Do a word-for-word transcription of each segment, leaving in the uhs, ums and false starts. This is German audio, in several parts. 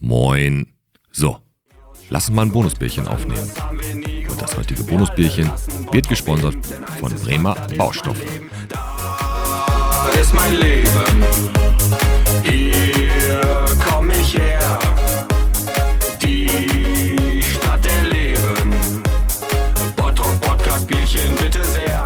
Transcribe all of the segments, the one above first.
Moin. So, lass uns mal ein Bonusbierchen aufnehmen. Und das heutige Bonusbierchen wird gesponsert von Bremer Baustoffe. Das ist mein Leben. Hier komm ich her. Die Stadt der Leben. Bottrop Podcast Bierchen bitte sehr.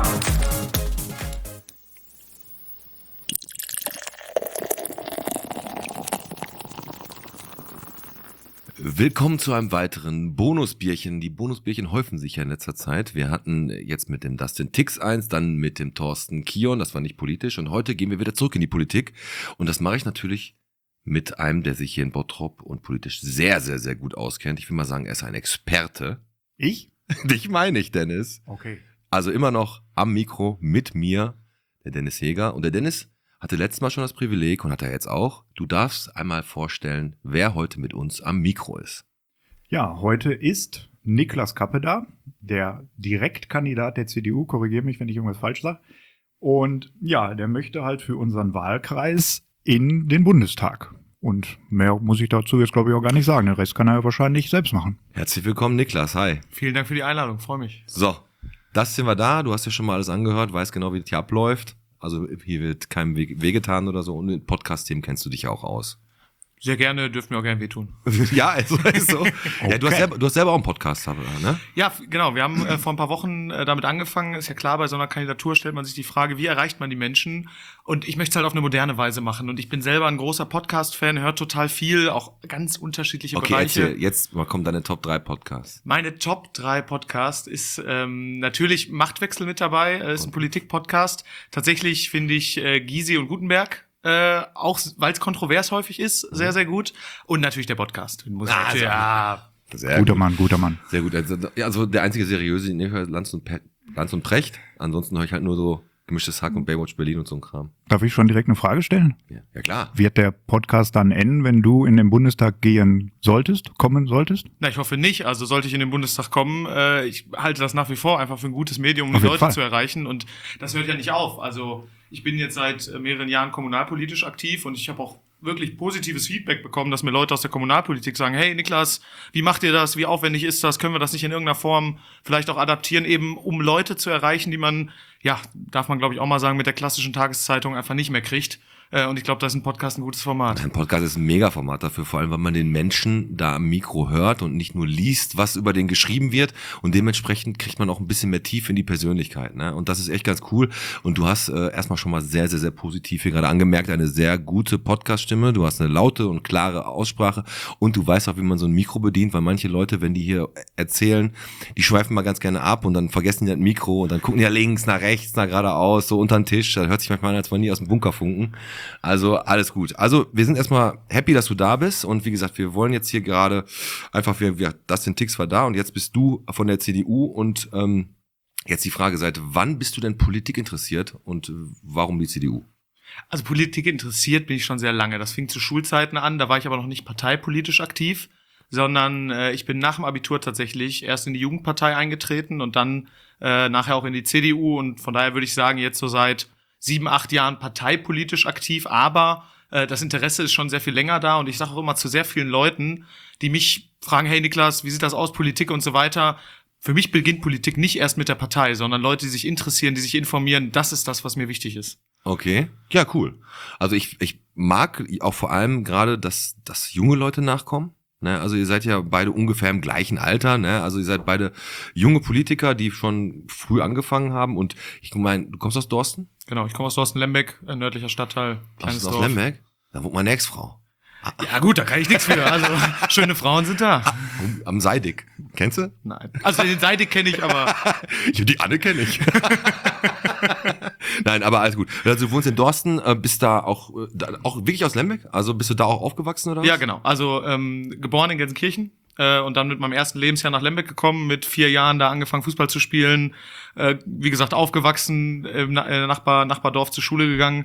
Willkommen zu einem weiteren Bonusbierchen. Die Bonusbierchen häufen sich ja in letzter Zeit. Wir hatten jetzt mit dem Dustin Tix eins, dann mit dem Thorsten Kion, das war nicht politisch. Und heute gehen wir wieder zurück in die Politik. Und das mache ich natürlich mit einem, der sich hier in Bottrop und politisch sehr, sehr, sehr gut auskennt. Ich will mal sagen, er ist ein Experte. Ich? Dich meine ich, Dennis. Okay. Also immer noch am Mikro mit mir, der Dennis Heger. Und der Dennis hatte letztes Mal schon das Privileg und hat er jetzt auch. Du darfst einmal vorstellen, wer heute mit uns am Mikro ist. Ja, heute ist Niklas Kappe da, der Direktkandidat der C D U. Korrigiere mich, wenn ich irgendwas falsch sage. Und ja, der möchte halt für unseren Wahlkreis in den Bundestag. Und mehr muss ich dazu jetzt, glaube ich, auch gar nicht sagen. Den Rest kann er ja wahrscheinlich selbst machen. Herzlich willkommen, Niklas. Hi. Vielen Dank für die Einladung, freue mich. So, das sind wir da. Du hast ja schon mal alles angehört, weißt genau, wie das hier abläuft. Also hier wird keinem wehgetan oder so. Und mit Podcast-Themen kennst du dich ja auch aus. Sehr gerne, dürfen mir auch gerne wehtun. Ja, also ist so. Okay. Ja, du hast selber, du hast selber auch einen Podcast, ne? Ja, genau. Wir haben äh, vor ein paar Wochen äh, damit angefangen. Ist ja klar, bei so einer Kandidatur stellt man sich die Frage, wie erreicht man die Menschen? Und ich möchte es halt auf eine moderne Weise machen. Und ich bin selber ein großer Podcast-Fan, höre total viel, auch ganz unterschiedliche okay, Bereiche. Okay, jetzt mal kommen deine Top drei Podcasts. Meine Top drei Podcast ist ähm, natürlich Machtwechsel mit dabei. Äh, ist ein Politik-Podcast. Tatsächlich finde ich äh, Gysi und Gutenberg Äh, auch weil es kontrovers häufig ist, sehr, sehr gut. Und natürlich der Podcast. Muss ah, natürlich, ja. Sehr guter gut. Mann, guter Mann. Sehr gut. Also, also der einzige seriöse, den ich höre, Lanz und, Pe- Lanz und Precht. Ansonsten höre ich halt nur so gemischtes Hack und Baywatch Berlin und so ein Kram. Darf ich schon direkt eine Frage stellen? Ja, ja klar. Wird der Podcast dann enden, wenn du in den Bundestag gehen solltest, kommen solltest? Na, ich hoffe nicht. Also sollte ich in den Bundestag kommen, äh, ich halte das nach wie vor einfach für ein gutes Medium, um Auf die jeden Leute Fall. zu erreichen. Und das hört ja nicht auf. Also ich bin jetzt seit mehreren Jahren kommunalpolitisch aktiv und ich habe auch wirklich positives Feedback bekommen, dass mir Leute aus der Kommunalpolitik sagen, hey Niklas, wie macht ihr das? Wie aufwendig ist das? Können wir das nicht in irgendeiner Form vielleicht auch adaptieren, eben um Leute zu erreichen, die man, ja, darf man glaube ich auch mal sagen, mit der klassischen Tageszeitung einfach nicht mehr kriegt. Und ich glaube, da ist ein Podcast ein gutes Format. Ein Podcast ist ein Mega-Format dafür, vor allem, weil man den Menschen da am Mikro hört und nicht nur liest, was über den geschrieben wird. Und dementsprechend kriegt man auch ein bisschen mehr Tiefe in die Persönlichkeit, ne? Und das ist echt ganz cool. Und du hast äh, erstmal schon mal sehr, sehr, sehr positiv hier gerade angemerkt, eine sehr gute Podcast-Stimme. Du hast eine laute und klare Aussprache und du weißt auch, wie man so ein Mikro bedient, weil manche Leute, wenn die hier erzählen, die schweifen mal ganz gerne ab und dann vergessen die das Mikro und dann gucken die ja links, nach rechts, nach geradeaus, so unter den Tisch. Das hört sich manchmal an, als wollen die aus dem Bunker funken. Also alles gut. Also wir sind erstmal happy, dass du da bist und wie gesagt, wir wollen jetzt hier gerade einfach, wir, wir, Dustin Tix war da und jetzt bist du von der C D U und ähm, jetzt die Frage, seit wann bist du denn Politik interessiert und warum die C D U? Also Politik interessiert bin ich schon sehr lange. Das fing zu Schulzeiten an, da war ich aber noch nicht parteipolitisch aktiv, sondern äh, ich bin nach dem Abitur tatsächlich erst in die Jugendpartei eingetreten und dann äh, nachher auch in die C D U und von daher würde ich sagen, jetzt so seit sieben, acht Jahren parteipolitisch aktiv, aber äh, das Interesse ist schon sehr viel länger da und ich sage auch immer zu sehr vielen Leuten, die mich fragen, hey Niklas, wie sieht das aus, Politik und so weiter. Für mich beginnt Politik nicht erst mit der Partei, sondern Leute, die sich interessieren, die sich informieren, das ist das, was mir wichtig ist. Okay, ja cool. Also ich ich mag auch vor allem gerade, dass, dass junge Leute nachkommen. Ne, also ihr seid ja beide ungefähr im gleichen Alter, ne? Also ihr seid beide junge Politiker, die schon früh angefangen haben. Und ich meine, du kommst aus Dorsten? Genau, ich komme aus Dorsten-Lembeck, ein nördlicher Stadtteil, kleines aus Dorf. Lembeck? Da wohnt meine Ex-Frau. Ja gut, da kann ich nichts für. Also schöne Frauen sind da. Am Seidig. Kennst du? Nein. Also den Seidig kenne ich, aber Ja, die Anne kenne ich. Nein, aber alles gut. Also du wohnst in Dorsten, bist da auch, auch wirklich aus Lembeck? Also bist du da auch aufgewachsen oder was? ja genau. Also ähm, geboren in Gelsenkirchen äh, und dann mit meinem ersten Lebensjahr nach Lembeck gekommen, mit vier Jahren da angefangen Fußball zu spielen. Äh, wie gesagt, aufgewachsen, im Na- äh, Nachbar, Nachbardorf zur Schule gegangen.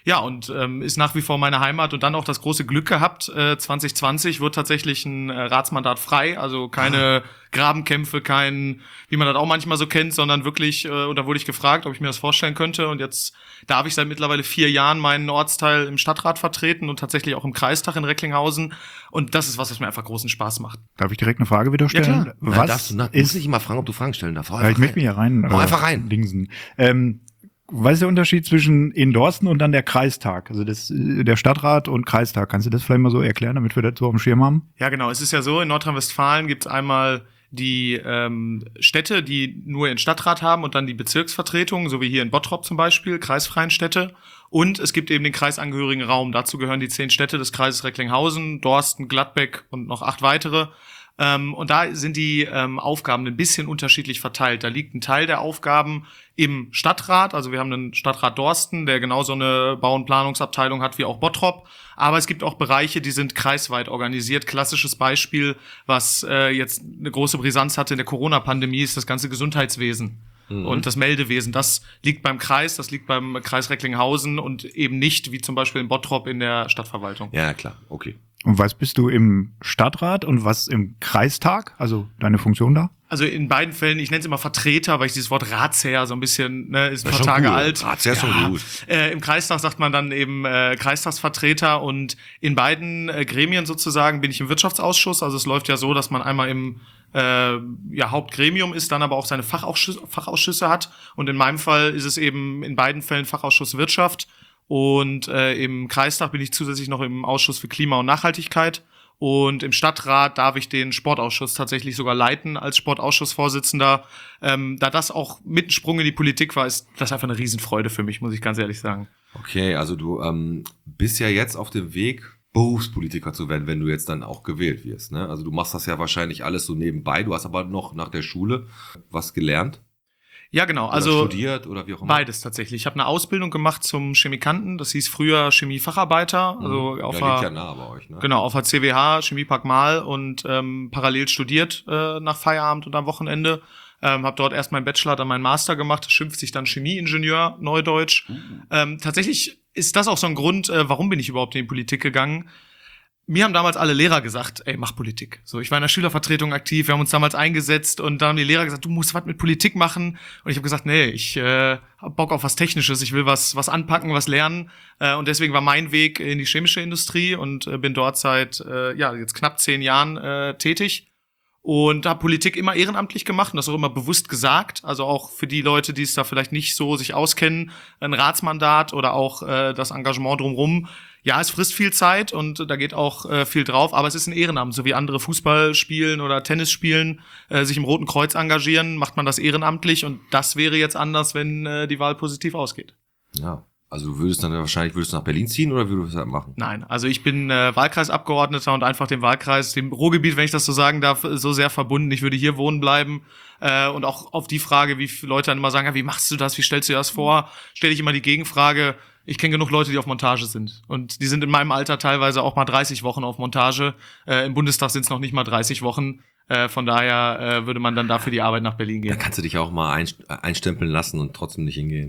Ja, und ähm, ist nach wie vor meine Heimat und dann auch das große Glück gehabt, äh, zwanzig zwanzig wird tatsächlich ein äh, Ratsmandat frei, also keine ah. Grabenkämpfe, kein, wie man das auch manchmal so kennt, sondern wirklich, äh, und da wurde ich gefragt, ob ich mir das vorstellen könnte und jetzt darf ich seit mittlerweile vier Jahren meinen Ortsteil im Stadtrat vertreten und tatsächlich auch im Kreistag in Recklinghausen und das ist was, was mir einfach großen Spaß macht. Darf ich direkt eine Frage wieder stellen? Ja, klar. Was Nein, darfst du, na, ist, muss ich mal fragen, ob du Fragen stellen darfst. Ja, ich möchte mich ja rein. Hau äh, einfach rein. Dingsen. Ähm, Was ist der Unterschied zwischen in Dorsten und dann der Kreistag? Also das, der Stadtrat und Kreistag. Kannst du das vielleicht mal so erklären, damit wir das so auf dem Schirm haben? Ja, genau. Es ist ja so, in Nordrhein-Westfalen gibt es einmal die ähm, Städte, die nur ihren Stadtrat haben und dann die Bezirksvertretungen, so wie hier in Bottrop zum Beispiel, kreisfreien Städte. Und es gibt eben den kreisangehörigen Raum. Dazu gehören die zehn Städte des Kreises Recklinghausen, Dorsten, Gladbeck und noch acht weitere. Ähm, und da sind die ähm, Aufgaben ein bisschen unterschiedlich verteilt. Da liegt ein Teil der Aufgaben im Stadtrat. Also wir haben einen Stadtrat Dorsten, der genauso eine Bau- und Planungsabteilung hat wie auch Bottrop. Aber es gibt auch Bereiche, die sind kreisweit organisiert. Klassisches Beispiel, was äh, jetzt eine große Brisanz hatte in der Corona-Pandemie, ist das ganze Gesundheitswesen. Mhm. Und das Meldewesen, das liegt beim Kreis, das liegt beim Kreis Recklinghausen und eben nicht, wie zum Beispiel in Bottrop, in der Stadtverwaltung. Ja, klar, okay. Und was bist du im Stadtrat und was im Kreistag? Also deine Funktion da? Also in beiden Fällen, ich nenne es immer Vertreter, weil ich dieses Wort Ratsherr so ein bisschen, ne, ist ein Das paar ist schon Tage cool. alt. Ratsherr ist schon gut. Äh, Im Kreistag sagt man dann eben äh, Kreistagsvertreter und in beiden äh, Gremien sozusagen bin ich im Wirtschaftsausschuss. Also es läuft ja so, dass man einmal im äh, ja, Hauptgremium ist, dann aber auch seine Fachausschüsse, Fachausschüsse hat. Und in meinem Fall ist es eben in beiden Fällen Fachausschuss Wirtschaft. Und äh, im Kreistag bin ich zusätzlich noch im Ausschuss für Klima und Nachhaltigkeit. Und im Stadtrat darf ich den Sportausschuss tatsächlich sogar leiten als Sportausschussvorsitzender. Ähm, da das auch mit ein Sprung in die Politik war, ist das einfach eine Riesenfreude für mich, muss ich ganz ehrlich sagen. Okay, also du ähm, bist ja jetzt auf dem Weg, Berufspolitiker zu werden, wenn du jetzt dann auch gewählt wirst, ne? Also du machst das ja wahrscheinlich alles so nebenbei. Du hast aber noch nach der Schule was gelernt. Ja, genau. Oder Also studiert oder wie auch immer. beides tatsächlich. Ich habe eine Ausbildung gemacht zum Chemikanten. Das hieß früher Chemiefacharbeiter. Also Mhm. auf ja, liegt der, ja nah bei euch, ne? genau, auf der C W H, Chemiepark Mahl und ähm, parallel studiert äh, nach Feierabend und am Wochenende. Ähm, habe dort erst meinen Bachelor, dann meinen Master gemacht. Das schimpft sich dann Chemieingenieur, Neudeutsch. Mhm. Ähm, tatsächlich ist das auch so ein Grund, äh, warum bin ich überhaupt in die Politik gegangen. Mir haben damals alle Lehrer gesagt, ey, mach Politik. So, ich war in der Schülervertretung aktiv, wir haben uns damals eingesetzt und dann haben die Lehrer gesagt, du musst was mit Politik machen. Und ich habe gesagt, nee, ich äh, hab Bock auf was Technisches, ich will was was anpacken, was lernen. Äh, und deswegen war mein Weg in die chemische Industrie und äh, bin dort seit äh, ja jetzt knapp zehn Jahren äh, tätig. Und habe Politik immer ehrenamtlich gemacht und das auch immer bewusst gesagt. Also auch für die Leute, die es da vielleicht nicht so sich auskennen, ein Ratsmandat oder auch äh, das Engagement drumherum. Ja, es frisst viel Zeit und da geht auch äh, viel drauf, aber es ist ein Ehrenamt, so wie andere Fußball spielen oder Tennis spielen, äh, sich im Roten Kreuz engagieren, macht man das ehrenamtlich und das wäre jetzt anders, wenn äh, die Wahl positiv ausgeht. Ja, also du würdest dann wahrscheinlich, würdest du nach Berlin ziehen oder würdest du das machen? Nein, also ich bin äh, Wahlkreisabgeordneter und einfach dem Wahlkreis, dem Ruhrgebiet, wenn ich das so sagen darf, so sehr verbunden. Ich würde hier wohnen bleiben äh, und auch auf die Frage, wie viele Leute dann immer sagen, ja, wie machst du das, wie stellst du dir das vor, stelle ich immer die Gegenfrage. Ich kenne genug Leute, die auf Montage sind. Und die sind in meinem Alter teilweise auch mal dreißig Wochen auf Montage. Äh, im Bundestag sind es noch nicht mal dreißig Wochen. Äh, von daher äh, würde man dann dafür die Arbeit nach Berlin gehen. Da kannst du dich auch mal ein, einstempeln lassen und trotzdem nicht hingehen.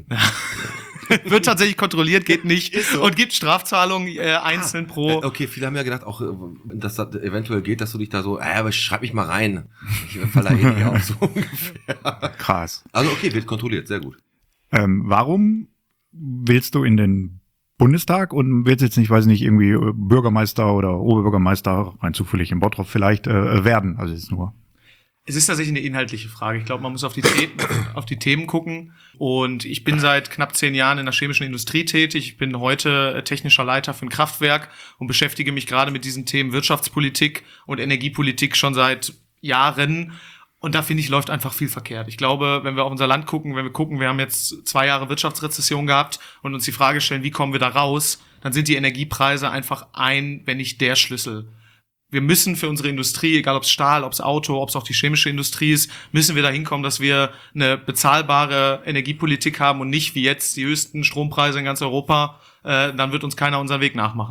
Wird tatsächlich kontrolliert, geht nicht. So. Und gibt Strafzahlungen äh, einzeln ah, pro. Äh, okay, viele haben ja gedacht, auch, dass das eventuell geht, dass du dich da so, äh, aber schreib mich mal rein. Ich falle da eh nicht auf, so ungefähr. Krass. Also okay, wird kontrolliert, sehr gut. Ähm, warum willst du in den Bundestag und willst jetzt nicht, weiß nicht, irgendwie Bürgermeister oder Oberbürgermeister, rein zufällig in Bottrop vielleicht, äh, werden? Also jetzt nur. Es ist tatsächlich eine inhaltliche Frage. Ich glaube, man muss auf die, The- auf die Themen gucken. Und ich bin seit knapp zehn Jahren in der chemischen Industrie tätig. Ich bin heute technischer Leiter für ein Kraftwerk und beschäftige mich gerade mit diesen Themen Wirtschaftspolitik und Energiepolitik schon seit Jahren. Und da, finde ich, läuft einfach viel verkehrt. Ich glaube, wenn wir auf unser Land gucken, wenn wir gucken, wir haben jetzt zwei Jahre Wirtschaftsrezession gehabt und uns die Frage stellen, wie kommen wir da raus, dann sind die Energiepreise einfach ein, wenn nicht der Schlüssel. Wir müssen für unsere Industrie, egal ob es Stahl, ob es Auto, ob es auch die chemische Industrie ist, müssen wir da hinkommen, dass wir eine bezahlbare Energiepolitik haben und nicht wie jetzt die höchsten Strompreise in ganz Europa. Äh, dann wird uns keiner unseren Weg nachmachen.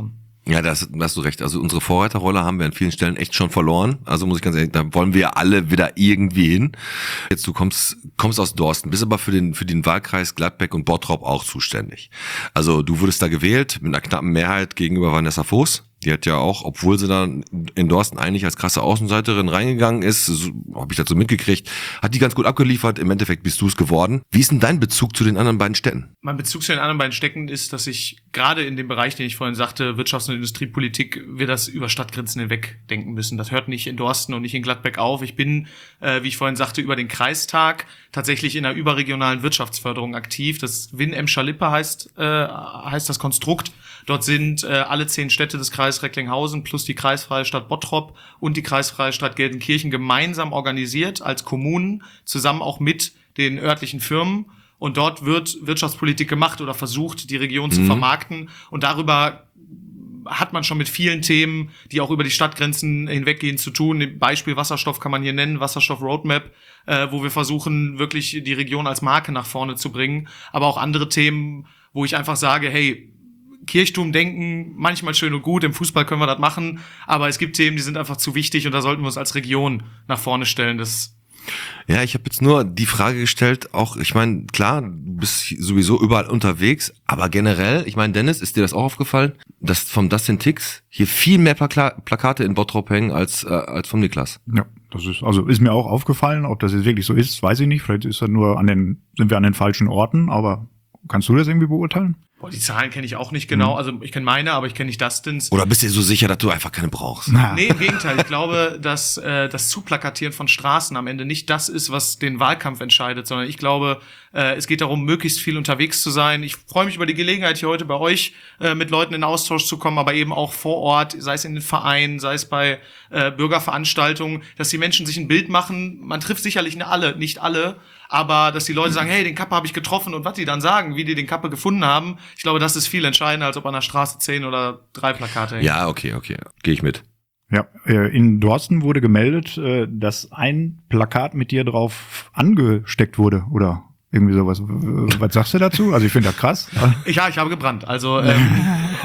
Ja, da hast, da hast du recht. Also unsere Vorreiterrolle haben wir an vielen Stellen echt schon verloren. Also muss ich ganz ehrlich, da wollen wir alle wieder irgendwie hin. Jetzt du kommst kommst aus Dorsten, bist aber für den für den Wahlkreis Gladbeck und Bottrop auch zuständig. Also du wurdest da gewählt mit einer knappen Mehrheit gegenüber Vanessa Voß. Die hat ja auch, obwohl sie dann in Dorsten eigentlich als krasse Außenseiterin reingegangen ist, so, habe ich dazu mitgekriegt, hat die ganz gut abgeliefert. Im Endeffekt bist du es geworden. Wie ist denn dein Bezug zu den anderen beiden Städten? Mein Bezug zu den anderen beiden Städten ist, dass ich gerade in dem Bereich, den ich vorhin sagte, Wirtschafts- und Industriepolitik, wir das über Stadtgrenzen hinweg denken müssen. Das hört nicht in Dorsten und nicht in Gladbeck auf. Ich bin, äh, wie ich vorhin sagte, über den Kreistag tatsächlich in einer überregionalen Wirtschaftsförderung aktiv. Das W I N Emscher-Lippe heißt, äh, heißt das Konstrukt. Dort sind äh, alle zehn Städte des Kreises Recklinghausen plus die kreisfreie Stadt Bottrop und die kreisfreie Stadt Gelsenkirchen gemeinsam organisiert als Kommunen, zusammen auch mit den örtlichen Firmen. Und dort wird Wirtschaftspolitik gemacht oder versucht, die Region zu Mhm. vermarkten. Und darüber hat man schon mit vielen Themen, die auch über die Stadtgrenzen hinweggehen, zu tun. Beispiel Wasserstoff kann man hier nennen, Wasserstoff Roadmap, äh, wo wir versuchen, wirklich die Region als Marke nach vorne zu bringen. Aber auch andere Themen, wo ich einfach sage, hey, Kirchtum denken, manchmal schön und gut, im Fußball können wir das machen, aber es gibt Themen, die sind einfach zu wichtig und da sollten wir uns als Region nach vorne stellen. Das Ja, ich habe jetzt nur die Frage gestellt, auch, ich meine, klar, du bist sowieso überall unterwegs, aber generell, ich meine, Dennis, ist dir das auch aufgefallen, dass vom Dustin Tix hier viel mehr Plaka- Plakate in Bottrop hängen als äh, als vom Niklas? Ja, das ist, also ist mir auch aufgefallen. Ob das jetzt wirklich so ist, weiß ich nicht. Vielleicht ist er nur an den, sind wir an den falschen Orten, aber kannst du das irgendwie beurteilen? Boah, die Zahlen kenne ich auch nicht genau. Also ich kenne meine, aber ich kenne nicht Dustins. Oder bist du dir so sicher, dass du einfach keine brauchst? Na. Nee, im Gegenteil. Ich glaube, dass äh, das Zuplakatieren von Straßen am Ende nicht das ist, was den Wahlkampf entscheidet, sondern ich glaube, äh, es geht darum, möglichst viel unterwegs zu sein. Ich freue mich über die Gelegenheit, hier heute bei euch äh, mit Leuten in Austausch zu kommen, aber eben auch vor Ort, sei es in den Vereinen, sei es bei äh, Bürgerveranstaltungen, dass die Menschen sich ein Bild machen. Man trifft sicherlich nicht alle, nicht alle, aber dass die Leute sagen, hey, den Kappe habe ich getroffen und was die dann sagen, wie die den Kappe gefunden haben, ich glaube, das ist viel entscheidender, als ob an der Straße zehn oder drei Plakate hängen. Ja, okay, okay, gehe ich mit. Ja, äh, in Dorsten wurde gemeldet, äh, dass ein Plakat mit dir drauf angesteckt wurde oder irgendwie sowas. W- Was sagst du dazu? Also ich finde das krass. Ich, ja, ich habe gebrannt. Also ähm,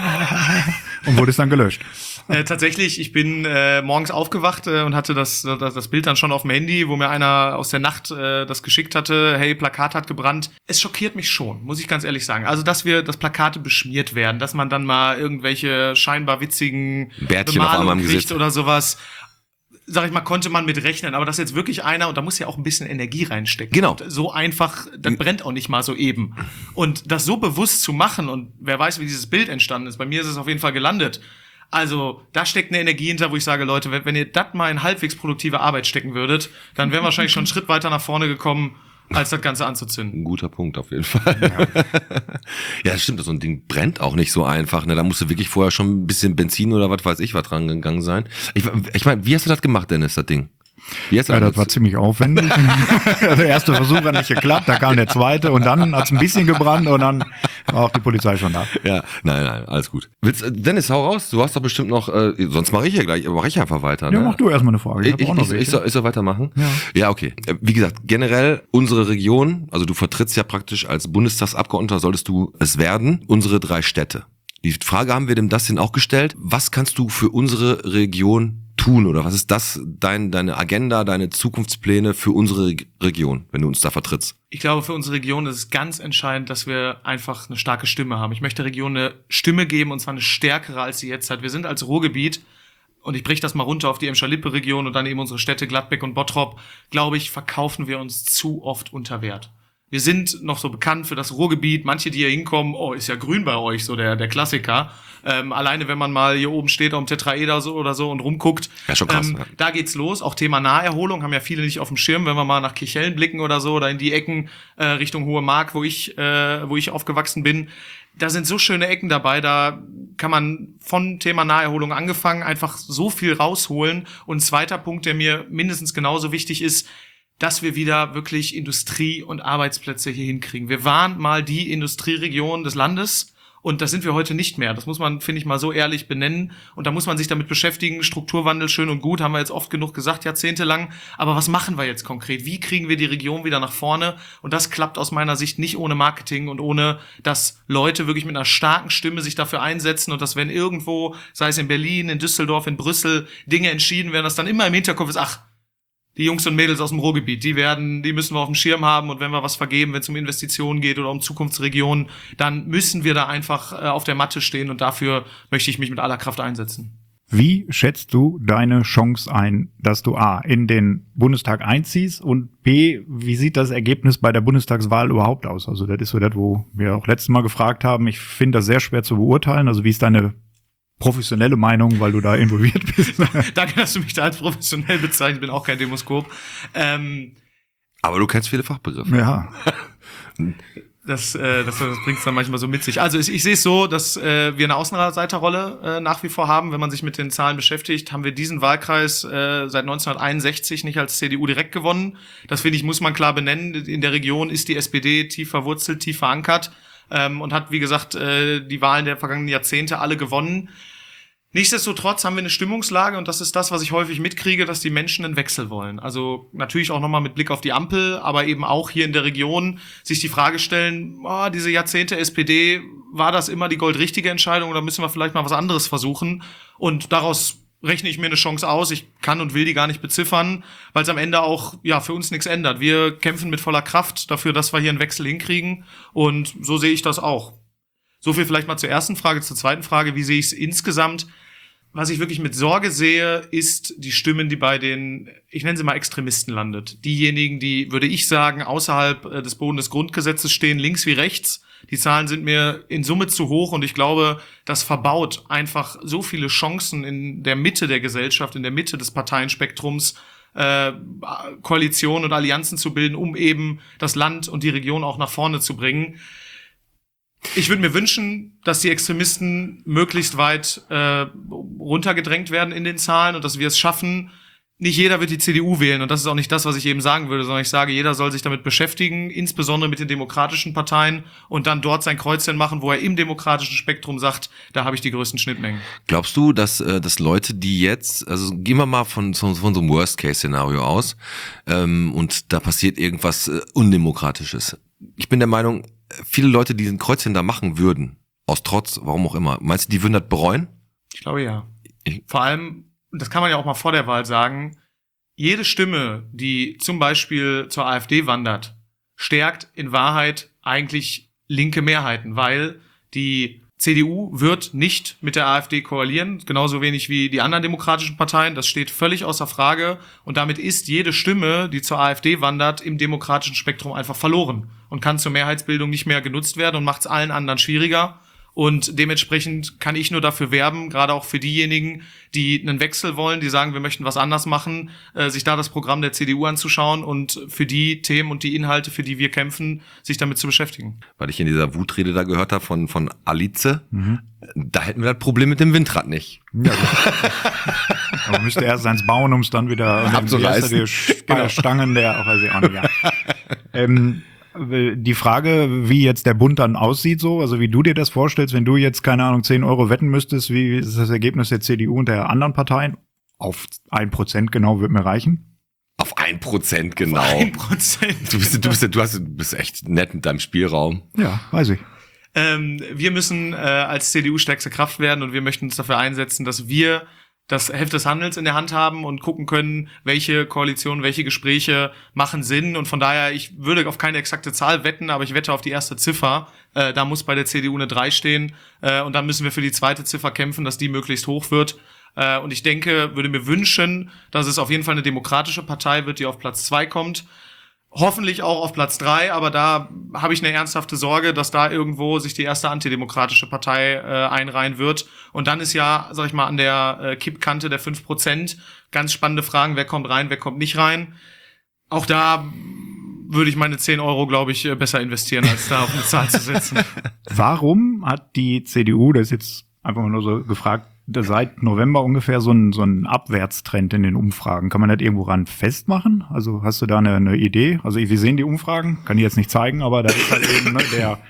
Und wurde es dann gelöscht? äh, tatsächlich, ich bin äh, morgens aufgewacht äh, und hatte das, das das Bild dann schon auf dem Handy, wo mir einer aus der Nacht äh, das geschickt hatte, hey, Plakat hat gebrannt. Es schockiert mich schon, muss ich ganz ehrlich sagen. Also, dass wir, dass Plakate beschmiert werden, dass man dann mal irgendwelche scheinbar witzigen Bärtchen auf einmal im Bemalungen kriegt Gesicht. oder sowas. Sag ich mal, konnte man mit rechnen, aber das jetzt wirklich einer, und da muss ja auch ein bisschen Energie reinstecken. Genau. Und so einfach, das brennt auch nicht mal so eben. Und das so bewusst zu machen, und wer weiß, wie dieses Bild entstanden ist, bei mir ist es auf jeden Fall gelandet. Also, da steckt eine Energie hinter, wo ich sage, Leute, wenn, wenn ihr das mal in halbwegs produktive Arbeit stecken würdet, dann wären wir wahrscheinlich schon einen Schritt weiter nach vorne gekommen, als das Ganze anzuzünden. Ein guter Punkt auf jeden Fall. Ja, ja das stimmt, so ein Ding brennt auch nicht so einfach. Ne? Da musst du wirklich vorher schon ein bisschen Benzin oder was weiß ich was dran gegangen sein. Ich, ich meine, wie hast du das gemacht, Dennis, das Ding? Wie hast du Ja, das das war ziemlich aufwendig. Der erste Versuch hat nicht geklappt, da kam der zweite und dann hat es ein bisschen gebrannt und dann war auch die Polizei schon da. Ja, nein, nein, alles gut. Willst, äh, Dennis, hau raus. Du hast doch bestimmt noch, äh, sonst mache ich ja gleich, mache ich einfach weiter. Ja, Ne? mach du erstmal eine Frage. Ich, hab ich, auch noch ich, ich, welche. soll, ich soll weitermachen? Ja. Ja, okay. Äh, Wie gesagt, generell unsere Region, also du vertrittst ja praktisch als Bundestagsabgeordneter, solltest du es werden, unsere drei Städte. Die Frage haben wir dem Dustin auch gestellt. Was kannst du für unsere Region tun oder was ist das, dein, deine Agenda, deine Zukunftspläne für unsere Re- Region, wenn du uns da vertrittst? Ich glaube, für unsere Region ist es ganz entscheidend, dass wir einfach eine starke Stimme haben. Ich möchte der Region eine Stimme geben, und zwar eine stärkere, als sie jetzt hat. Wir sind als Ruhrgebiet, und ich breche das mal runter auf die Emscher-Lippe-Region und dann eben unsere Städte Gladbeck und Bottrop, glaube ich, verkaufen wir uns zu oft unter Wert. Wir sind noch so bekannt für das Ruhrgebiet. Manche, die hier hinkommen, oh, ist ja grün bei euch, so der der Klassiker. Ähm, alleine, wenn man mal hier oben steht auf dem Tetraeder so oder so und rumguckt. Ja, schon krass, Ähm, ja. Da geht's los. Auch Thema Naherholung haben ja viele nicht auf dem Schirm. Wenn wir mal nach Kirchhellen blicken oder so, oder in die Ecken äh, Richtung Hohe Mark, wo ich äh, wo ich aufgewachsen bin. Da sind so schöne Ecken dabei, da kann man von Thema Naherholung angefangen einfach so viel rausholen. Und ein zweiter Punkt, der mir mindestens genauso wichtig ist, dass wir wieder wirklich Industrie und Arbeitsplätze hier hinkriegen. Wir waren mal die Industrieregion des Landes Und das sind wir heute nicht mehr. Das muss man, finde ich, mal so ehrlich benennen. Und da muss man sich damit beschäftigen. Strukturwandel, schön und gut, haben wir jetzt oft genug gesagt, jahrzehntelang. Aber was machen wir jetzt konkret? Wie kriegen wir die Region wieder nach vorne? Und das klappt aus meiner Sicht nicht ohne Marketing und ohne, dass Leute wirklich mit einer starken Stimme sich dafür einsetzen. Und dass, wenn irgendwo, sei es in Berlin, in Düsseldorf, in Brüssel, Dinge entschieden werden, dass dann immer im Hinterkopf ist, ach, die Jungs und Mädels aus dem Ruhrgebiet, die werden, die müssen wir auf dem Schirm haben, und wenn wir was vergeben, wenn es um Investitionen geht oder um Zukunftsregionen, dann müssen wir da einfach äh, auf der Matte stehen, und dafür möchte ich mich mit aller Kraft einsetzen. Wie schätzt du deine Chance ein, dass du A, in den Bundestag einziehst, und B, wie sieht das Ergebnis bei der Bundestagswahl überhaupt aus? Also das ist so das, wo wir auch letztes Mal gefragt haben. Ich finde das sehr schwer zu beurteilen. Also wie ist deine professionelle Meinung, weil du da involviert bist? Danke, dass du mich da als professionell bezeichnest. Ich bin auch kein Demoskop. Ähm, Aber du kennst viele Fachbegriffe. Ja. Das, äh, das, das bringt es dann manchmal so mit sich. Also ich, ich sehe es so, dass äh, wir eine Außenseiterrolle äh, nach wie vor haben. Wenn man sich mit den Zahlen beschäftigt, haben wir diesen Wahlkreis äh, seit neunzehnhunderteinundsechzig nicht als C D U direkt gewonnen. Das, finde ich, muss man klar benennen. In der Region ist die S P D tief verwurzelt, tief verankert, ähm, und hat, wie gesagt, äh, die Wahlen der vergangenen Jahrzehnte alle gewonnen. Nichtsdestotrotz haben wir eine Stimmungslage, und das ist das, was ich häufig mitkriege, dass die Menschen einen Wechsel wollen. Also natürlich auch nochmal mit Blick auf die Ampel, aber eben auch hier in der Region sich die Frage stellen, oh, diese Jahrzehnte S P D, war das immer die goldrichtige Entscheidung, oder müssen wir vielleicht mal was anderes versuchen? Und daraus rechne ich mir eine Chance aus. Ich kann und will die gar nicht beziffern, weil es am Ende auch ja für uns nichts ändert. Wir kämpfen mit voller Kraft dafür, dass wir hier einen Wechsel hinkriegen, und so sehe ich das auch. So viel vielleicht mal zur ersten Frage. Zur zweiten Frage, wie sehe ich es insgesamt? Was ich wirklich mit Sorge sehe, ist die Stimmen, die bei den, ich nenne sie mal Extremisten landet. Diejenigen, die, würde ich sagen, außerhalb des Bodens des Grundgesetzes stehen, links wie rechts. Die Zahlen sind mir in Summe zu hoch, und ich glaube, das verbaut einfach so viele Chancen in der Mitte der Gesellschaft, in der Mitte des Parteienspektrums, äh, Koalitionen und Allianzen zu bilden, um eben das Land und die Region auch nach vorne zu bringen. Ich würde mir wünschen, dass die Extremisten möglichst weit äh, runtergedrängt werden in den Zahlen, und dass wir es schaffen. Nicht jeder wird die C D U wählen, und das ist auch nicht das, was ich eben sagen würde, sondern ich sage, jeder soll sich damit beschäftigen, insbesondere mit den demokratischen Parteien, und dann dort sein Kreuzchen machen, wo er im demokratischen Spektrum sagt, da habe ich die größten Schnittmengen. Glaubst du, dass, äh, dass Leute, die jetzt, also gehen wir mal von, von, von so einem Worst-Case-Szenario aus, ähm, und da passiert irgendwas äh, Undemokratisches. Ich bin der Meinung, viele Leute, die ein Kreuzchen da machen würden, aus Trotz, warum auch immer, meinst du, die würden das bereuen? Ich glaube ja. Vor allem, das kann man ja auch mal vor der Wahl sagen, jede Stimme, die zum Beispiel zur AfD wandert, stärkt in Wahrheit eigentlich linke Mehrheiten, weil die C D U wird nicht mit der AfD koalieren, genauso wenig wie die anderen demokratischen Parteien. Das steht völlig außer Frage, und damit ist jede Stimme, die zur AfD wandert, im demokratischen Spektrum einfach verloren und kann zur Mehrheitsbildung nicht mehr genutzt werden und macht es allen anderen schwieriger. Und dementsprechend kann ich nur dafür werben, gerade auch für diejenigen, die einen Wechsel wollen, die sagen, wir möchten was anders machen, äh, sich da das Programm der C D U anzuschauen und für die Themen und die Inhalte, für die wir kämpfen, sich damit zu beschäftigen. Weil ich in dieser Wutrede da gehört habe von, von Alice, mhm. da hätten wir das Problem mit dem Windrad nicht. Ja, aber man müsste erst eins bauen, um es dann wieder abzureißen. Die Sp- Stangen der, auch weiß ich auch nicht, ja. ähm, Die Frage, wie jetzt der Bund dann aussieht, so, also wie du dir das vorstellst, wenn du jetzt, keine Ahnung, zehn Euro wetten müsstest, wie ist das Ergebnis der C D U und der anderen Parteien? Auf ein Prozent genau wird mir reichen. Auf ein Prozent genau. Auf ein Prozent. Du bist, du bist, du hast, du bist echt nett mit deinem Spielraum. Ja, weiß ich. Ähm, wir müssen äh, als C D U stärkste Kraft werden, und wir möchten uns dafür einsetzen, dass wir das Heft des Handelns in der Hand haben und gucken können, welche Koalitionen, welche Gespräche machen Sinn. Und von daher, ich würde auf keine exakte Zahl wetten, aber ich wette auf die erste Ziffer. Äh, da muss bei der C D U eine drei stehen. Äh, und dann müssen wir für die zweite Ziffer kämpfen, dass die möglichst hoch wird. Äh, und ich denke, würde mir wünschen, dass es auf jeden Fall eine demokratische Partei wird, die auf Platz zwei kommt. Hoffentlich auch auf Platz drei, aber da habe ich eine ernsthafte Sorge, dass da irgendwo sich die erste antidemokratische Partei äh, einreihen wird. Und dann ist ja, sag ich mal, an der äh, Kippkante der fünf Prozent ganz spannende Fragen, wer kommt rein, wer kommt nicht rein. Auch da würde ich meine zehn Euro, glaube ich, besser investieren, als da auf eine Zahl zu setzen. Warum hat die C D U, das ist jetzt einfach mal nur so gefragt, seit November ungefähr so ein, so ein Abwärtstrend in den Umfragen? Kann man das irgendwo ran festmachen? Also hast du da eine, eine Idee? Also wir sehen die Umfragen, kann ich jetzt nicht zeigen, aber da ist halt eben ne, der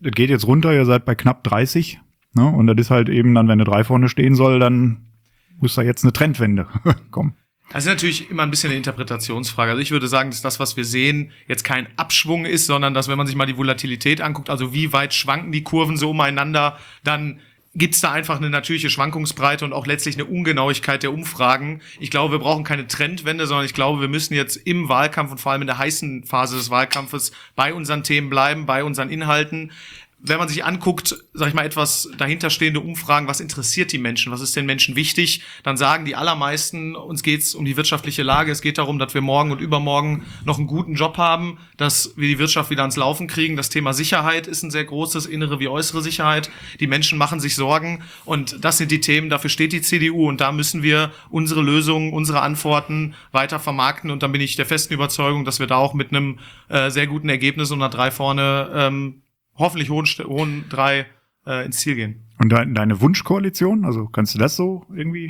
das geht jetzt runter, ihr seid bei knapp dreißig, ne? Und das ist halt eben dann, wenn eine drei vorne stehen soll, dann muss da jetzt eine Trendwende kommen. Das ist natürlich immer ein bisschen eine Interpretationsfrage. Also ich würde sagen, dass das, was wir sehen, jetzt kein Abschwung ist, sondern dass, wenn man sich mal die Volatilität anguckt, also wie weit schwanken die Kurven so umeinander, dann gibt's da einfach eine natürliche Schwankungsbreite und auch letztlich eine Ungenauigkeit der Umfragen. Ich glaube, wir brauchen keine Trendwende, sondern ich glaube, wir müssen jetzt im Wahlkampf und vor allem in der heißen Phase des Wahlkampfes bei unseren Themen bleiben, bei unseren Inhalten. Wenn man sich anguckt, sag ich mal, etwas dahinterstehende Umfragen, was interessiert die Menschen, was ist den Menschen wichtig, dann sagen die allermeisten, uns geht's um die wirtschaftliche Lage, es geht darum, dass wir morgen und übermorgen noch einen guten Job haben, dass wir die Wirtschaft wieder ans Laufen kriegen. Das Thema Sicherheit ist ein sehr großes, innere wie äußere Sicherheit. Die Menschen machen sich Sorgen und das sind die Themen, dafür steht die C D U und da müssen wir unsere Lösungen, unsere Antworten weiter vermarkten und dann bin ich der festen Überzeugung, dass wir da auch mit einem äh, sehr guten Ergebnis und einer drei vorne ähm, hoffentlich hohen, hohen drei äh, ins Ziel gehen. Und de- deine Wunschkoalition, also kannst du das so irgendwie?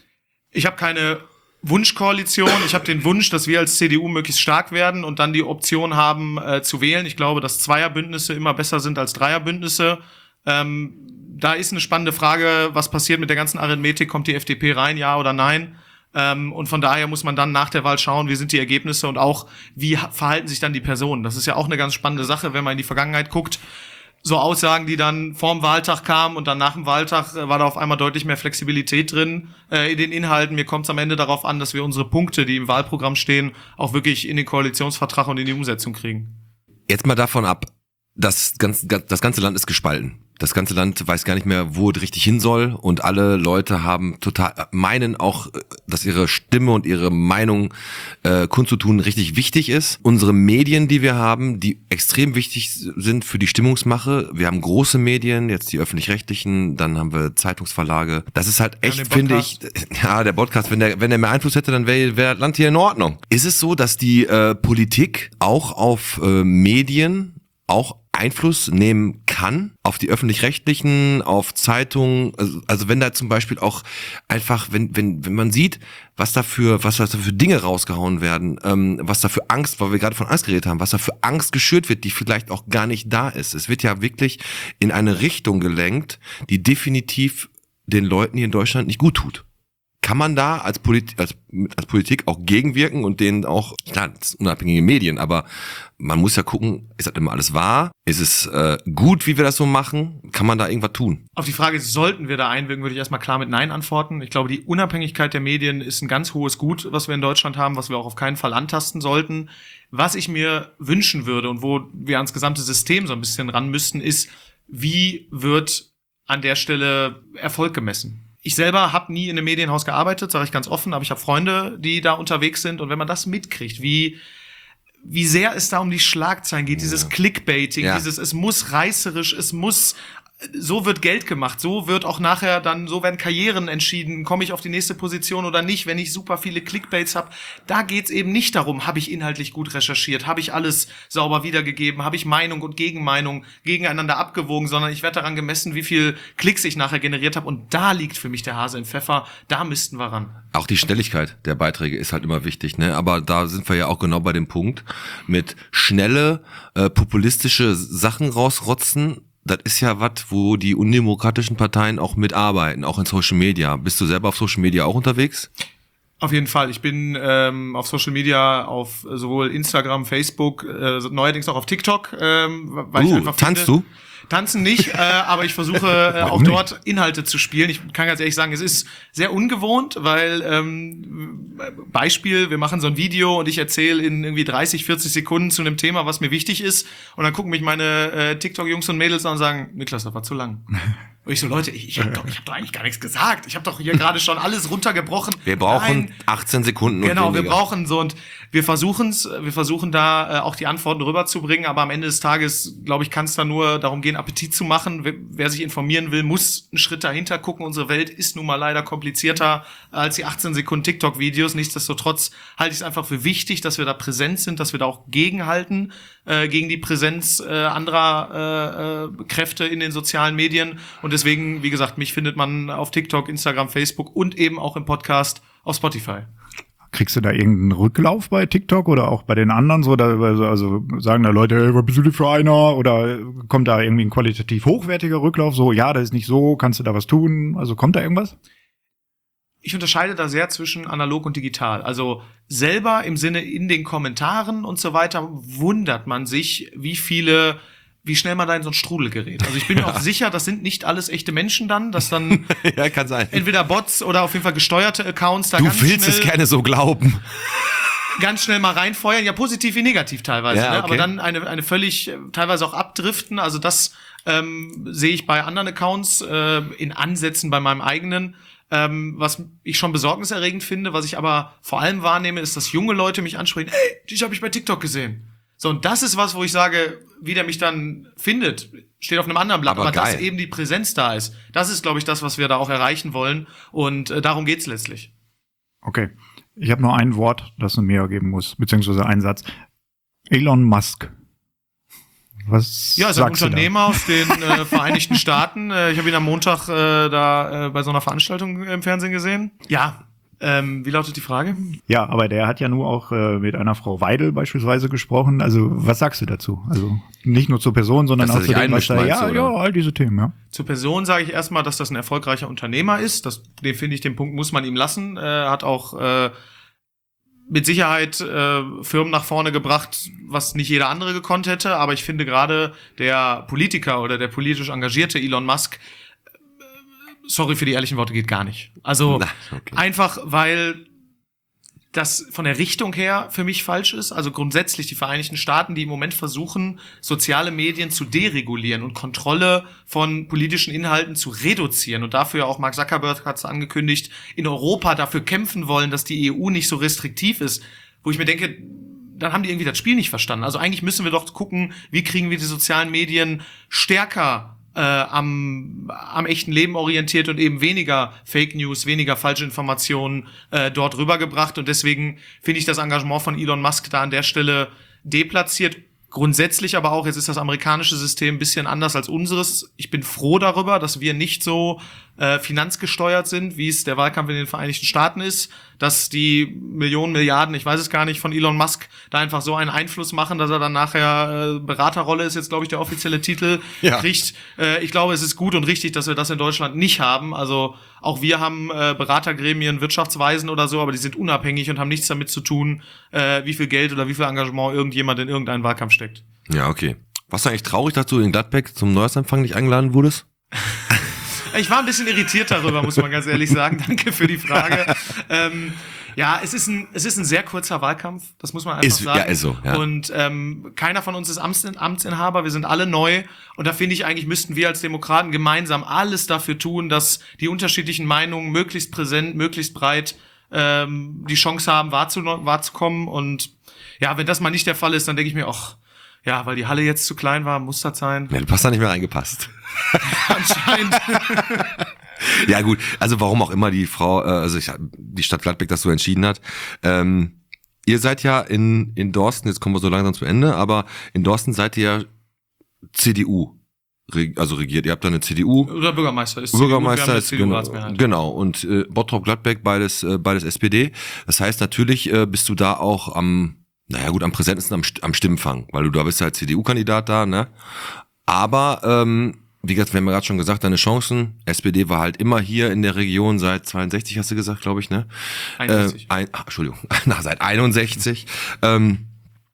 Ich habe keine Wunschkoalition. Ich habe den Wunsch, dass wir als C D U möglichst stark werden und dann die Option haben äh, zu wählen. Ich glaube, dass Zweierbündnisse immer besser sind als Dreierbündnisse. Ähm, da ist eine spannende Frage, was passiert mit der ganzen Arithmetik? Kommt die F D P rein, ja oder nein? Ähm, und von daher muss man dann nach der Wahl schauen, wie sind die Ergebnisse und auch, wie ha- verhalten sich dann die Personen. Das ist ja auch eine ganz spannende Sache, wenn man in die Vergangenheit guckt. So Aussagen, die dann vorm Wahltag kamen und dann nach dem Wahltag äh, war da auf einmal deutlich mehr Flexibilität drin äh, in den Inhalten. Mir kommt es am Ende darauf an, dass wir unsere Punkte, die im Wahlprogramm stehen, auch wirklich in den Koalitionsvertrag und in die Umsetzung kriegen. Jetzt mal davon ab, das ganze, das ganze Land ist gespalten. Das ganze Land weiß gar nicht mehr, wo es richtig hin soll und alle Leute haben total, meinen auch, dass ihre Stimme und ihre Meinung äh, kundzutun richtig wichtig ist. Unsere Medien, die wir haben, die extrem wichtig sind für die Stimmungsmache. Wir haben große Medien, jetzt die öffentlich-rechtlichen, dann haben wir Zeitungsverlage. Das ist halt echt, Ja, finde ich, ja, der Podcast, wenn der, wenn der mehr Einfluss hätte, dann wäre wär das Land hier in Ordnung. Ist es so, dass die äh, Politik auch auf äh, Medien auch Einfluss nehmen kann auf die öffentlich-rechtlichen, auf Zeitungen, also, also wenn da zum Beispiel auch einfach, wenn wenn wenn man sieht, was da für was da für Dinge rausgehauen werden, ähm, was da für Angst, weil wir gerade von Angst geredet haben, was da für Angst geschürt wird, die vielleicht auch gar nicht da ist. Es wird ja wirklich in eine Richtung gelenkt, die definitiv den Leuten hier in Deutschland nicht gut tut. Kann man da als, Polit- als, als Politik auch gegenwirken und denen auch, klar, das sind unabhängige Medien, aber man muss ja gucken, ist das immer alles wahr? Ist es äh, gut, wie wir das so machen? Kann man da irgendwas tun? Auf die Frage, sollten wir da einwirken, würde ich erstmal klar mit Nein antworten. Ich glaube, die Unabhängigkeit der Medien ist ein ganz hohes Gut, was wir in Deutschland haben, was wir auch auf keinen Fall antasten sollten. Was ich mir wünschen würde und wo wir ans gesamte System so ein bisschen ran müssten, ist, wie wird an der Stelle Erfolg gemessen? Ich selber habe nie in einem Medienhaus gearbeitet, sage ich ganz offen, aber ich habe Freunde, die da unterwegs sind. Und wenn man das mitkriegt, wie wie sehr es da um die Schlagzeilen geht, dieses Clickbaiting, Ja. dieses, es muss reißerisch, es muss, so wird Geld gemacht, so wird auch nachher dann, so werden Karrieren entschieden, komme ich auf die nächste Position oder nicht, wenn ich super viele Clickbaits habe. Da geht's eben nicht darum, habe ich inhaltlich gut recherchiert, habe ich alles sauber wiedergegeben, habe ich Meinung und Gegenmeinung gegeneinander abgewogen, sondern ich werde daran gemessen, wie viel Klicks ich nachher generiert habe und da liegt für mich der Hase im Pfeffer, da müssten wir ran. Auch die Schnelligkeit der Beiträge ist halt immer wichtig, ne? Aber da sind wir ja auch genau bei dem Punkt mit schnelle, äh, populistische Sachen rausrotzen. Das ist ja was, wo die undemokratischen Parteien auch mitarbeiten, auch in Social Media. Bist du selber auf Social Media auch unterwegs? Auf jeden Fall. Ich bin ähm, auf Social Media, auf sowohl Instagram, Facebook, äh, neuerdings auch auf TikTok. Ähm, weil ich Uh, einfach tanzt finde, du? Tanzen nicht, äh, aber ich versuche äh, auch nicht? dort Inhalte zu spielen. Ich kann ganz ehrlich sagen, es ist sehr ungewohnt, weil ähm, Beispiel, wir machen so ein Video und ich erzähle in irgendwie dreißig, vierzig Sekunden zu einem Thema, was mir wichtig ist und dann gucken mich meine äh, TikTok-Jungs und Mädels an und sagen, Niklas, das war zu lang. Und ich so, Leute, ich, ich habe doch, ich hab doch eigentlich gar nichts gesagt. Ich habe doch hier gerade schon alles runtergebrochen. Wir brauchen Nein. achtzehn Sekunden und Genau, wir weniger. brauchen so und wir versuchen's, wir versuchen da äh, auch die Antworten rüberzubringen, aber am Ende des Tages, glaube ich, kann es da nur darum gehen, Appetit zu machen. Wer, wer sich informieren will, muss einen Schritt dahinter gucken. Unsere Welt ist nun mal leider komplizierter als die achtzehn Sekunden TikTok-Videos. Nichtsdestotrotz halte ich es einfach für wichtig, dass wir da präsent sind, dass wir da auch gegenhalten, äh, gegen die Präsenz äh, anderer äh, äh, Kräfte in den sozialen Medien. Und deswegen, wie gesagt, mich findet man auf TikTok, Instagram, Facebook und eben auch im Podcast auf Spotify. Kriegst du da irgendeinen Rücklauf bei TikTok oder auch bei den anderen so? Da, also sagen da Leute, hey, was bist du denn für einer? Oder kommt da irgendwie ein qualitativ hochwertiger Rücklauf? So, ja, das ist nicht so, kannst du da was tun? Also kommt da irgendwas? Ich unterscheide da sehr zwischen analog und digital. Also selber im Sinne in den Kommentaren und so weiter wundert man sich, wie viele, wie schnell man da in so ein Strudel gerät. Also ich bin mir auch sicher, das sind nicht alles echte Menschen dann, dass dann ja, kann sein. entweder Bots oder auf jeden Fall gesteuerte Accounts da Du ganz willst schnell, es gerne so glauben. ganz schnell mal reinfeuern, ja positiv wie negativ teilweise, Ja, ne? okay. Aber dann eine eine völlig äh, teilweise auch abdriften. Also das ähm, sehe ich bei anderen Accounts äh, in Ansätzen bei meinem eigenen. Ähm, was ich schon besorgniserregend finde, was ich aber vor allem wahrnehme, ist, dass junge Leute mich ansprechen, hey, dich habe ich bei TikTok gesehen. So, und das ist was, wo ich sage, wie der mich dann findet, steht auf einem anderen Blatt, Aber aber, dass geil. eben die Präsenz da ist. Das ist, glaube ich, das, was wir da auch erreichen wollen. Und äh, darum geht's letztlich. Okay. Ich habe nur ein Wort, das du mir geben musst, beziehungsweise einen Satz. Elon Musk. Was Ja, ist ein sagst du da? Unternehmer aus den äh, Vereinigten Staaten. Äh, ich habe ihn am Montag äh, da äh, bei so einer Veranstaltung im Fernsehen gesehen. Ja, ähm, wie lautet die Frage? Ja, aber der hat ja nur auch äh, mit einer Frau Weidel beispielsweise gesprochen. Also was sagst du dazu? Also nicht nur zur Person, sondern Dass er auch zu sich dem, was einmischt, da, meinst ja, du, ja, oder? all diese Themen, ja. Zur Person sage ich erstmal, dass das ein erfolgreicher Unternehmer ist. Das, den finde ich, den Punkt muss man ihm lassen. Äh, hat auch äh, mit Sicherheit äh, Firmen nach vorne gebracht, was nicht jeder andere gekonnt hätte. Aber ich finde gerade der Politiker oder der politisch engagierte Elon Musk, äh, sorry für die ehrlichen Worte, geht gar nicht. Also Na, okay. einfach, weil das von der Richtung her für mich falsch ist. Also grundsätzlich die Vereinigten Staaten, die im Moment versuchen, soziale Medien zu deregulieren und Kontrolle von politischen Inhalten zu reduzieren. Und dafür auch Mark Zuckerberg hat es angekündigt, in Europa dafür kämpfen wollen, dass die E U nicht so restriktiv ist. Wo ich mir denke, dann haben die irgendwie das Spiel nicht verstanden. Also eigentlich müssen wir doch gucken, wie kriegen wir die sozialen Medien stärker Äh, am, am echten Leben orientiert und eben weniger Fake News, weniger falsche Informationen äh, dort rübergebracht. Und deswegen finde ich das Engagement von Elon Musk da an der Stelle deplatziert. Grundsätzlich aber auch, jetzt ist das amerikanische System ein bisschen anders als unseres. Ich bin froh darüber, dass wir nicht so äh, finanzgesteuert sind, wie es der Wahlkampf in den Vereinigten Staaten ist, dass die Millionen, Milliarden, ich weiß es gar nicht, von Elon Musk da einfach so einen Einfluss machen, dass er dann nachher äh, Beraterrolle ist jetzt, glaube ich, der offizielle Titel, Ja. kriegt. Äh, ich glaube, es ist gut und richtig, dass wir das in Deutschland nicht haben. Also auch wir haben äh, Beratergremien, Wirtschaftsweisen oder so, aber die sind unabhängig und haben nichts damit zu tun, äh, wie viel Geld oder wie viel Engagement irgendjemand in irgendeinen Wahlkampf steckt. Ja, okay. Warst du eigentlich traurig, dass du in Gladbeck zum Neujahrsempfang nicht eingeladen wurdest? Ich war ein bisschen irritiert darüber, muss man ganz ehrlich sagen. Danke für die Frage. ähm, ja, es ist ein, es ist ein sehr kurzer Wahlkampf. Das muss man einfach Ist- sagen. ja, ist so, ja. Und ähm, keiner von uns ist Amts, Amtsinhaber. Wir sind alle neu. Und da finde ich eigentlich, müssten wir als Demokraten gemeinsam alles dafür tun, dass die unterschiedlichen Meinungen möglichst präsent, möglichst breit ähm, die Chance haben, wahrzu, wahrzukommen. Und ja, wenn das mal nicht der Fall ist, dann denke ich mir, ach, ja, weil die Halle jetzt zu klein war, muss das sein. Ja, du hast da nicht mehr reingepasst. Anscheinend. Ja gut, also warum auch immer die Frau, äh, also ich, die Stadt Gladbeck das so entschieden hat. Ähm, ihr seid ja in, in Dorsten, jetzt kommen wir so langsam zum Ende, aber in Dorsten seid ihr ja C D U, reg- also regiert. Ihr habt da eine C D U. Oder Bürgermeister ist Bürgermeister eine ist C D U, wir haben genau, eine C D U-Ratsmehrheit. genau und äh, Bottrop-Gladbeck beides äh, beides S P D. Das heißt natürlich äh, bist du da auch am, naja gut, am präsentesten am, St- am Stimmenfang, weil du da bist ja als C D U-Kandidat da, ne? Aber ähm, wie gesagt, wir haben ja gerade schon gesagt, deine Chancen. S P D war halt immer hier in der Region seit zweiundsechzig, hast du gesagt, glaube ich, ne? einundsechzig. Äh, ein, ach, Entschuldigung, na, seit einundsechzig. Ähm,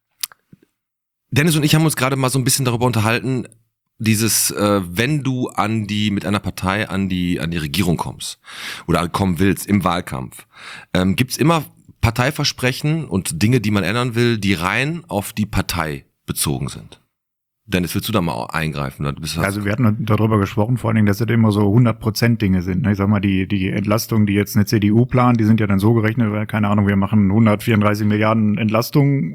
Dennis und ich haben uns gerade mal so ein bisschen darüber unterhalten, dieses, äh, wenn du an die, mit einer Partei an die, an die Regierung kommst oder kommen willst im Wahlkampf, ähm, gibt's immer Parteiversprechen und Dinge, die man ändern will, die rein auf die Partei bezogen sind. Dennis, willst du da mal eingreifen? Du bist Also wir hatten darüber gesprochen, vor allen Dingen, dass das immer so hundert Prozent Dinge sind. Ich sag mal, die die Entlastungen, die jetzt eine C D U plant, die sind ja dann so gerechnet, weil, keine Ahnung, wir machen hundertvierunddreißig Milliarden Entlastungen und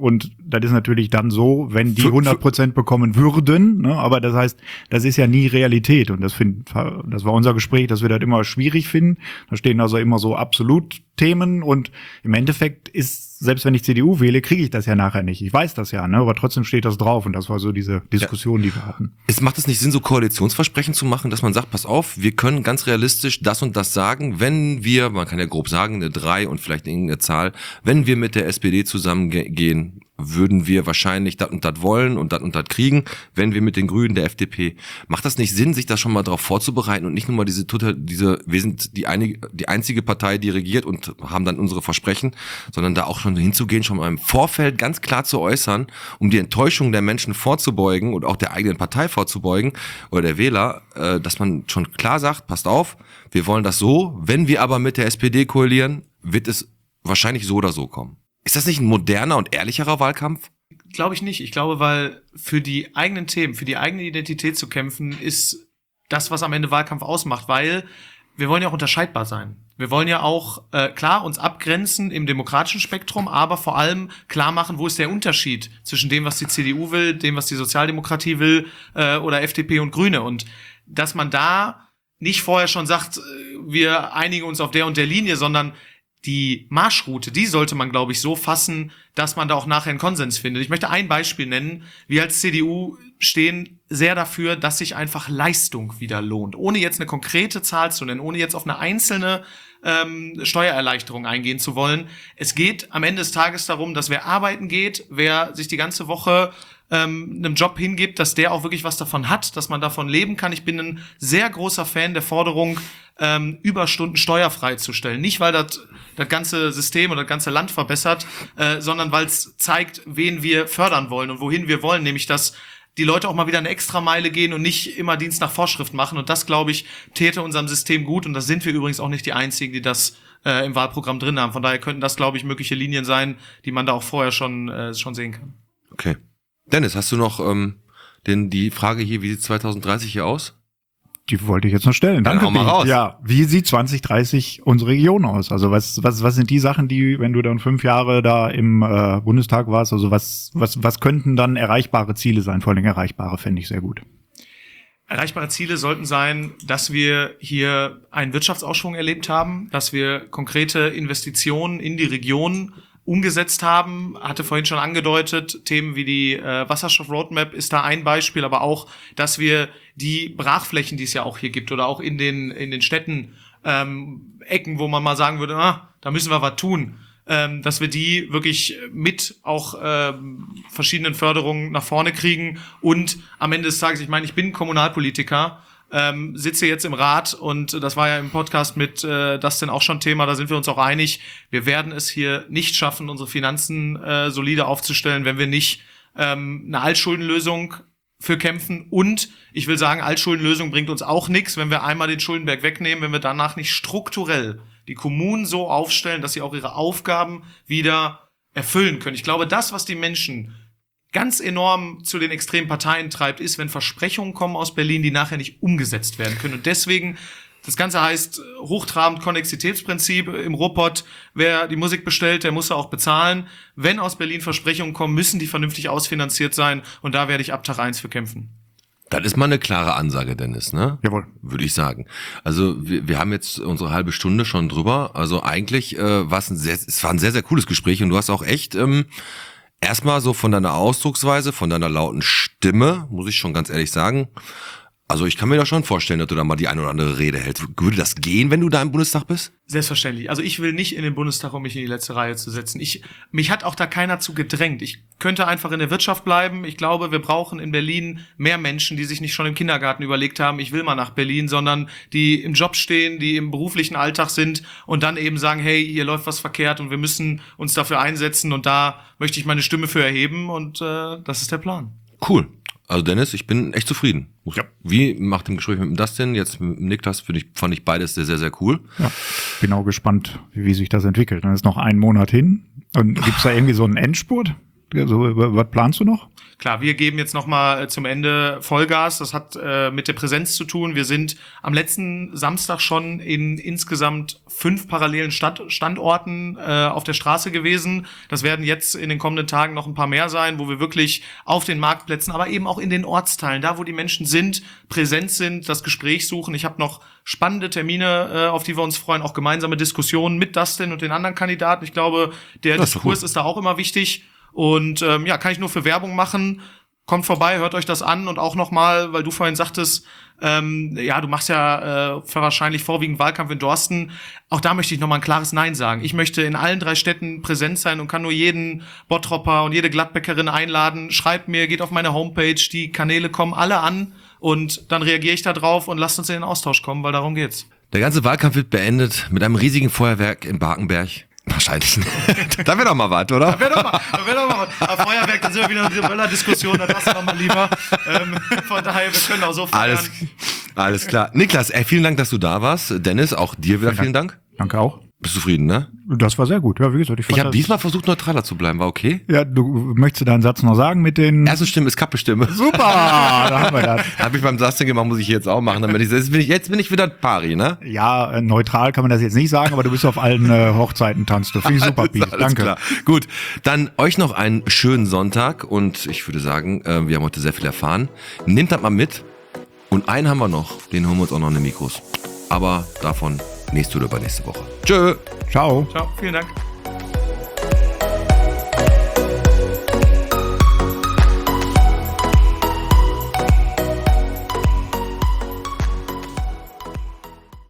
das ist natürlich dann so, wenn die Für- hundert Prozent bekommen würden, ne? Aber das heißt, das ist ja nie Realität und das find, das war unser Gespräch, dass wir das immer schwierig finden. Da stehen also immer so Absolutthemen und im Endeffekt ist, selbst wenn ich C D U wähle, kriege ich das ja nachher nicht. Ich weiß das ja, ne? Aber trotzdem steht das drauf und das war so diese Diskussion, die wir hatten. Es macht es nicht Sinn, so Koalitionsversprechen zu machen, dass man sagt, pass auf, wir können ganz realistisch das und das sagen, wenn wir, man kann ja grob sagen, eine drei und vielleicht irgendeine Zahl, wenn wir mit der S P D zusammengehen, würden wir wahrscheinlich das und das wollen und das und das kriegen, wenn wir mit den Grünen, der F D P. Macht das nicht Sinn, sich da schon mal darauf vorzubereiten und nicht nur mal diese total, diese, wir sind die einige, die einzige Partei, die regiert und haben dann unsere Versprechen, sondern da auch schon hinzugehen, schon mal im Vorfeld ganz klar zu äußern, um die Enttäuschung der Menschen vorzubeugen und auch der eigenen Partei vorzubeugen oder der Wähler, äh, dass man schon klar sagt, passt auf, wir wollen das so, wenn wir aber mit der S P D koalieren, wird es wahrscheinlich so oder so kommen. Ist das nicht ein moderner und ehrlicherer Wahlkampf? Glaube ich nicht. Ich glaube, weil für die eigenen Themen, für die eigene Identität zu kämpfen, ist das, was am Ende Wahlkampf ausmacht, weil wir wollen ja auch unterscheidbar sein. Wir wollen ja auch, äh, klar, uns abgrenzen im demokratischen Spektrum, aber vor allem klar machen, wo ist der Unterschied zwischen dem, was die C D U will, dem, was die Sozialdemokratie will, äh, oder F D P und Grüne. Und dass man da nicht vorher schon sagt, wir einigen uns auf der und der Linie, sondern die Marschroute, die sollte man, glaube ich, so fassen, dass man da auch nachher einen Konsens findet. Ich möchte ein Beispiel nennen. Wir als C D U stehen sehr dafür, dass sich einfach Leistung wieder lohnt. Ohne jetzt eine konkrete Zahl zu nennen, ohne jetzt auf eine einzelne ähm, Steuererleichterung eingehen zu wollen. Es geht am Ende des Tages darum, dass wer arbeiten geht, wer sich die ganze Woche ähm, einem Job hingibt, dass der auch wirklich was davon hat, dass man davon leben kann. Ich bin ein sehr großer Fan der Forderung, ähm, Überstunden steuerfrei zu stellen. Nicht, weil das das ganze System oder das ganze Land verbessert, äh, sondern weil es zeigt, wen wir fördern wollen und wohin wir wollen, nämlich dass die Leute auch mal wieder eine Extrameile gehen und nicht immer Dienst nach Vorschrift machen. Und das, glaube ich, täte unserem System gut. Und das sind wir übrigens auch nicht die Einzigen, die das äh, im Wahlprogramm drin haben. Von daher könnten das, glaube ich, mögliche Linien sein, die man da auch vorher schon äh, schon sehen kann. Okay. Dennis, hast du noch ähm, den, die Frage hier, wie sieht zwanzig dreißig hier aus? Die wollte ich jetzt noch stellen. Dann Danke. hau mal Pete. raus. Ja, wie sieht zwanzig dreißig unsere Region aus? Also was was was sind die Sachen, die, wenn du dann fünf Jahre da im äh, Bundestag warst, also was was was könnten dann erreichbare Ziele sein? Vor allem erreichbare fände ich sehr gut. Erreichbare Ziele sollten sein, dass wir hier einen Wirtschaftsaufschwung erlebt haben, dass wir konkrete Investitionen in die Region umgesetzt haben, hatte vorhin schon angedeutet, Themen wie die äh, Wasserstoff-Roadmap ist da ein Beispiel, aber auch, dass wir die Brachflächen, die es ja auch hier gibt oder auch in den in den Städten ähm, Ecken, wo man mal sagen würde, ah, da müssen wir was tun, ähm, dass wir die wirklich mit auch ähm, verschiedenen Förderungen nach vorne kriegen und am Ende des Tages, ich meine, ich bin Kommunalpolitiker, Ähm, sitze jetzt im Rat und das war ja im Podcast mit äh, Dustin auch schon Thema, da sind wir uns auch einig, wir werden es hier nicht schaffen, unsere Finanzen äh, solide aufzustellen, wenn wir nicht ähm, eine Altschuldenlösung für kämpfen und ich will sagen, Altschuldenlösung bringt uns auch nichts, wenn wir einmal den Schuldenberg wegnehmen, wenn wir danach nicht strukturell die Kommunen so aufstellen, dass sie auch ihre Aufgaben wieder erfüllen können. Ich glaube, das, was die Menschen ganz enorm zu den extremen Parteien treibt, ist, wenn Versprechungen kommen aus Berlin, die nachher nicht umgesetzt werden können. Und deswegen, das Ganze heißt hochtrabend Konnexitätsprinzip im Ruhrpott. Wer die Musik bestellt, der muss auch bezahlen. Wenn aus Berlin Versprechungen kommen, müssen die vernünftig ausfinanziert sein. Und da werde ich ab Tag eins für kämpfen. Das ist mal eine klare Ansage, Dennis, ne? Jawohl. Würde ich sagen. Also wir, wir haben jetzt unsere halbe Stunde schon drüber. Also eigentlich äh, war es ein sehr, es war ein sehr, sehr cooles Gespräch und du hast auch echt ähm, erstmal so von deiner Ausdrucksweise, von deiner lauten Stimme, muss ich schon ganz ehrlich sagen, also ich kann mir da schon vorstellen, dass du da mal die eine oder andere Rede hältst. Würde das gehen, wenn du da im Bundestag bist? Selbstverständlich. Also ich will nicht in den Bundestag, um mich in die letzte Reihe zu setzen. Ich, mich hat auch da keiner zu gedrängt. Ich könnte einfach in der Wirtschaft bleiben. Ich glaube, wir brauchen in Berlin mehr Menschen, die sich nicht schon im Kindergarten überlegt haben, ich will mal nach Berlin, sondern die im Job stehen, die im beruflichen Alltag sind und dann eben sagen, hey, hier läuft was verkehrt und wir müssen uns dafür einsetzen und da möchte ich meine Stimme für erheben und äh, das ist der Plan. Cool. Also Dennis, ich bin echt zufrieden. Ja. Wie macht im Gespräch mit dem Dustin, jetzt mit dem Niklas, finde ich, fand ich beides sehr, sehr, sehr cool. Ja, bin auch gespannt, wie, wie sich das entwickelt. Dann ist noch ein Monat hin. Und gibt's da irgendwie so einen Endspurt? Also, was planst du noch? Klar, wir geben jetzt nochmal zum Ende Vollgas. Das hat äh, mit der Präsenz zu tun. Wir sind am letzten Samstag schon in insgesamt fünf parallelen Stadt Standorten äh, auf der Straße gewesen. Das werden jetzt in den kommenden Tagen noch ein paar mehr sein, wo wir wirklich auf den Marktplätzen, aber eben auch in den Ortsteilen, da wo die Menschen sind, präsent sind, das Gespräch suchen. Ich habe noch spannende Termine, äh, auf die wir uns freuen, auch gemeinsame Diskussionen mit Dustin und den anderen Kandidaten. Ich glaube, der Das ist Diskurs gut. ist da auch immer wichtig. Und ähm, ja, kann ich nur für Werbung machen. Kommt vorbei, hört euch das an und auch nochmal, weil du vorhin sagtest, ähm, ja, du machst ja äh, für wahrscheinlich vorwiegend Wahlkampf in Dorsten. Auch da möchte ich nochmal ein klares Nein sagen. Ich möchte in allen drei Städten präsent sein und kann nur jeden Bottropper und jede Gladbäckerin einladen. Schreibt mir, geht auf meine Homepage, die Kanäle kommen alle an und dann reagiere ich da drauf und lasst uns in den Austausch kommen, weil darum geht's. Der ganze Wahlkampf wird beendet mit einem riesigen Feuerwerk in Barkenberg. Wahrscheinlich nicht. Da wäre doch mal was, oder? Wär doch mal, wär doch mal was. Aber Feuerwerk, dann sind wir wieder in der Böller-Diskussion, das lassen wir mal lieber. Ähm, von daher, wir können auch so feiern. Alles, alles klar. Niklas, ey, vielen Dank, dass du da warst. Dennis, auch dir wieder vielen Dank. Danke auch. Bist du zufrieden, ne? Das war sehr gut. Ja, wie gesagt, ich, Ich fand habe das- diesmal versucht, neutraler zu bleiben. War okay? Ja, du möchtest du deinen Satz noch sagen mit den... Erste Stimme ist Kappe-Stimme. Super, da haben wir das. Habe ich beim Dustin gemacht, muss ich jetzt auch machen. Damit ich, jetzt, bin ich, jetzt bin ich wieder Pari, ne? Ja, äh, neutral kann man das jetzt nicht sagen, aber du bist auf allen äh, Hochzeiten tanzt du. Finde ich super, Piet. Alles Danke. klar. Gut, dann euch noch einen schönen Sonntag und ich würde sagen, äh, wir haben heute sehr viel erfahren. Nehmt das mal mit und einen haben wir noch, den holen wir uns auch noch in die Mikros. Aber davon nächste oder übernächste Woche. Tschö! Ciao. Ciao, vielen Dank.